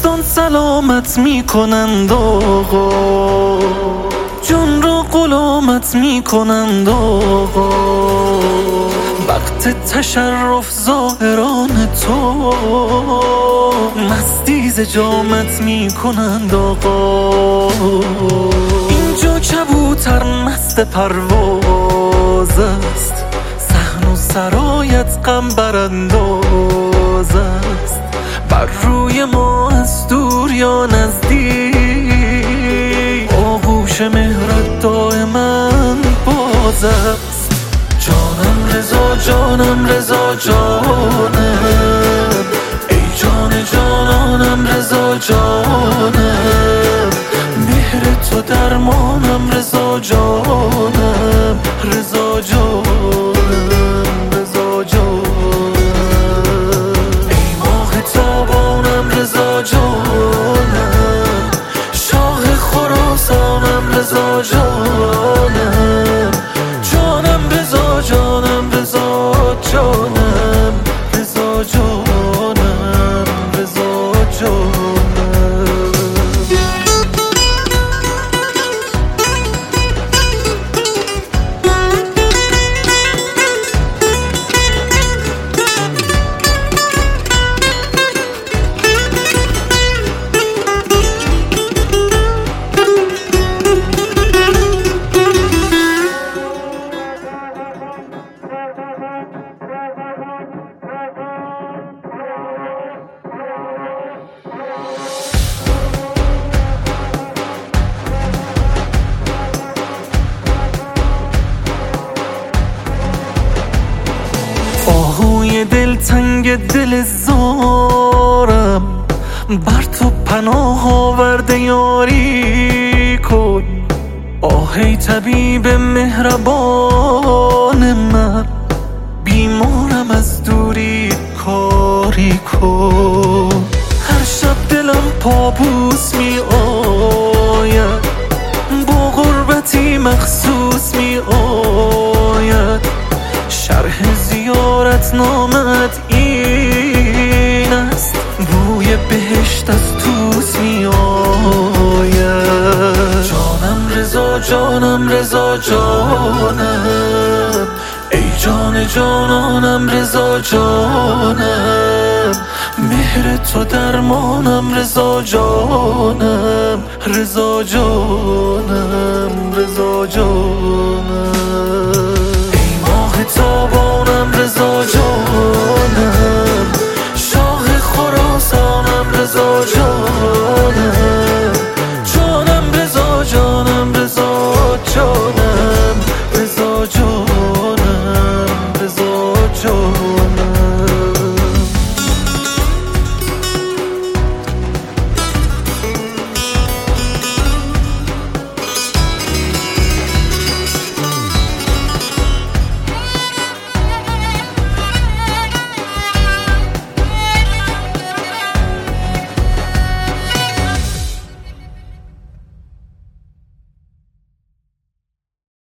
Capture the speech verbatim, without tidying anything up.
دوستان سلامت میکنند آقا، جان را غلامت میکنند آقا. وقت تشرف ظاهران تو مستی ز جامت میکنند آقا. اینجا کبوتر مست پرواز است، صحن و سرایت غم برانداز است. بر روی ما از دور یا نزدیک آغوش مهرت دائما باز است. جانم رضا جانم رضا جانم، ای جان جانانم رضا جانم. مهر تو درمانم رضا جانم، رضا جانم رضا جانم. ای ماه تابانم رضا جانم، شاه خراسانم رضا جانم. جانم رضا جانم رضا جانم، رضا جانم رضا جانم. آهوی دلتنگ دل زارم، بر تو پناه آورده یاری کن. آه ای طبیب مهربان من، بیمارم از دوری کاری کن. هر شب دلم پابوس می آید، با غربتی مخصوص می آید. شرح زیارت نامت این است، بوی بهشت از توس می آید. جانم رضا جانم رضا جانم، ای جان جانانم رضا جانم. مهر تو درمانم رضا جانم، رضا جانم رضا جانم. تابانم رضا جانم،